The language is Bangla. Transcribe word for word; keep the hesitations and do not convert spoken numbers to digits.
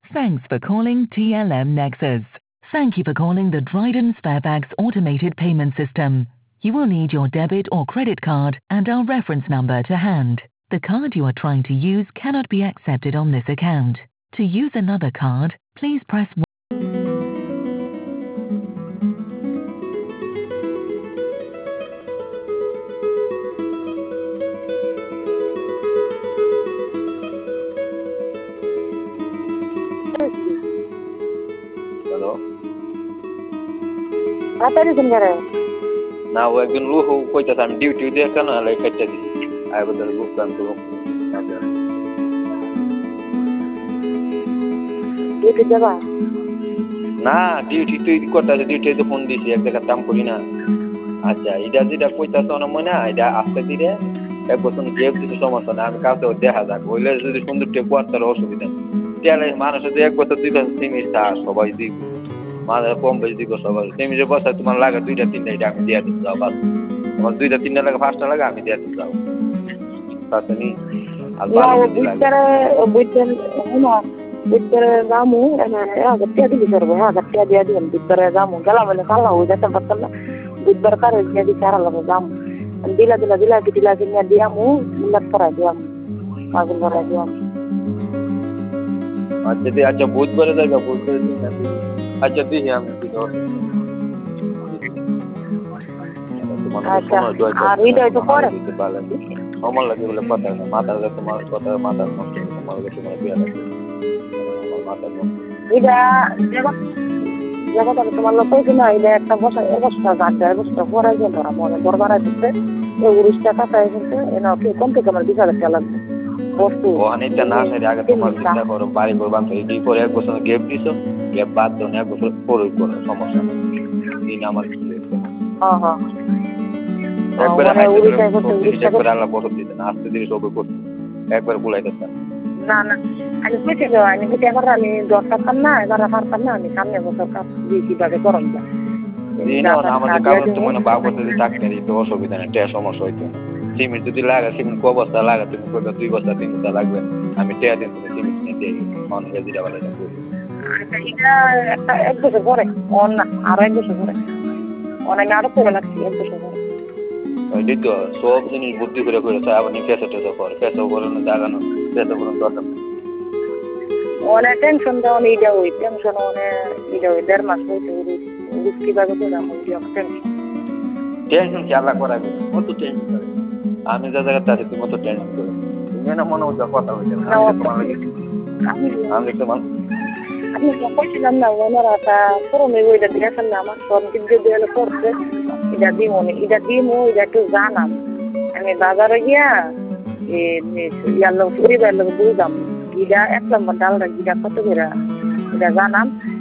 Thanks for calling T L M Nexus. Thank you for calling the Dryden Sparebags automated payment system. You will need your debit or credit card and our reference number to hand. The card you are trying to use cannot be accepted on this account. To use another card, please press one. Hello. তাড়াতাড়ি ফোন করে। না ও একজন লোক কইতাছে আমি ডিউটি দিয়ে কেন আলাই কাটটা দিছি আই বদল বুক কান তো ডিউটি যাবা? না ডিউটি তুই করতাছে ডিউটি তো ফোন দিছি এক জায়গা কাম করি না। আচ্ছা এটা যেটা কইতাছ না মনে এটা আস্তে ধীরে এক বছর গেপ দিতে সমস্যা না আমি কাউকে দেখা যাক হইলে যদি সুন্দর টেক করতে অসুবিধা নেই মানুষ যদি এক বছর দুই বছর তিন সবাই দিব মাঝে কম বেশি দিব সবাই তুমি যে বছর তোমার লাগে দুইটা তিনটা এটা আমি দিয়ে দিতে যাও বাস তোমার দুইটা তিনটা লাগে পাঁচটা লাগে আমি দিয়ে দিতে যাও তাতে নি আর বুঝতে বুঝতে না বুঝতে রামু আগতে দিবি করবো আগতে দিয়ে দিবেন বুঝতে রামু গেলাম বলে কালা হয়ে যেতে পারতাম না বুঝবার কারে দিয়ে দিতে আর লাগে রামু দিলা দিলা দিলা কি দিলা কিনে দিয়ামু মিলাত করা দিয়ামু পাগল করা দিয়ামু আচ্ছা দি আচ্ছা বুধবারে যাইবা বুধবারে দিন আচ্ছা দিই আমি কি ধর আচ্ছা আর এইটা তো করে আমার লাগে বলে কথা না মাথা তোমার কথা মাথা নষ্ট তোমার কাছে তোমার বিয়া লাগে আমার মাথা নষ্ট এটা দেখো দেখো তোমার লোক কইছে না এটা একটা বছর এক বছর গাছ এক বছর পরে গেল মনে দরবার আছে এই উড়িষ্যা কথা এসেছে এনা কি কম থেকে আমার বিশ হাজার টাকা লাগবে বস্তু ওখানেটা না সেটা আগে তোমার চিন্তা করো বাড়ি করবান তো এই পরে এক বছর গ্যাপ দিছো গ্যাপ বাদ দাও এক বছর পরে কোনো সমস্যা নেই দিন আমার হ্যাঁ হ্যাঁ একবার একবার আল্লাহ বড় দিতে না আস্তে ধীরে সব করতে একবার বুলাইতে না না আমি কইতে যাও আমি কইতে একবার আমি দশ টাকা না এবার পারতাম না আমি সামনে বছর কাজ দিয়েছি ভাবে করম যা না আমাদের কাগজ তো মনে বাবু যদি টাকা দিতে অসুবিধা নেই এটা সমস্যা হইতো সিমেন্ট যদি লাগে সিমেন্ট কয় বস্তা লাগে তুমি কইবা দুই বস্তা তিন বস্তা লাগবে আমি টাকা দিন তুমি সিমেন্ট নিয়ে দিয়ে মানুষ যেটা বলে আচ্ছা এটা একটা এক বছর পরে অন না আর এক বছর পরে অনেক আরো পরে লাগছে এক বছর পরে ওই তো সব জিনিস বুদ্ধি করে করেছে আবার নিয়ে পেশা টেসা করে পেশা করে না জাগানো পেশা করে দরকার অনেক টেনশন দেওয়া এইটা ওই টেনশন অনেক এইটা ওই দেড় মাস হয়েছে কিভাবে করলাম ওই টেনশন টেনশন কি আল্লাহ করাবে কত টেনশন করে আমি যা জায়গাতে আছি তুমি তো টেনশন করো তুমি না মনে হচ্ছে কথা হয়েছে আমি একটু মানুষ আমি কইছিলাম না ওনারা তা পুরনো ওইটা দিয়েছেন না আমার সব দিক দিয়ে দেওয়ালে করছে এটা দিমো এটা দিমো এটা একটু জানাম আমি বাজারে গিয়া ইয়ার লোক পরিবার লোক বুঝলাম গিটা এক নম্বর ডালটা গিটা কত করে এটা জানাম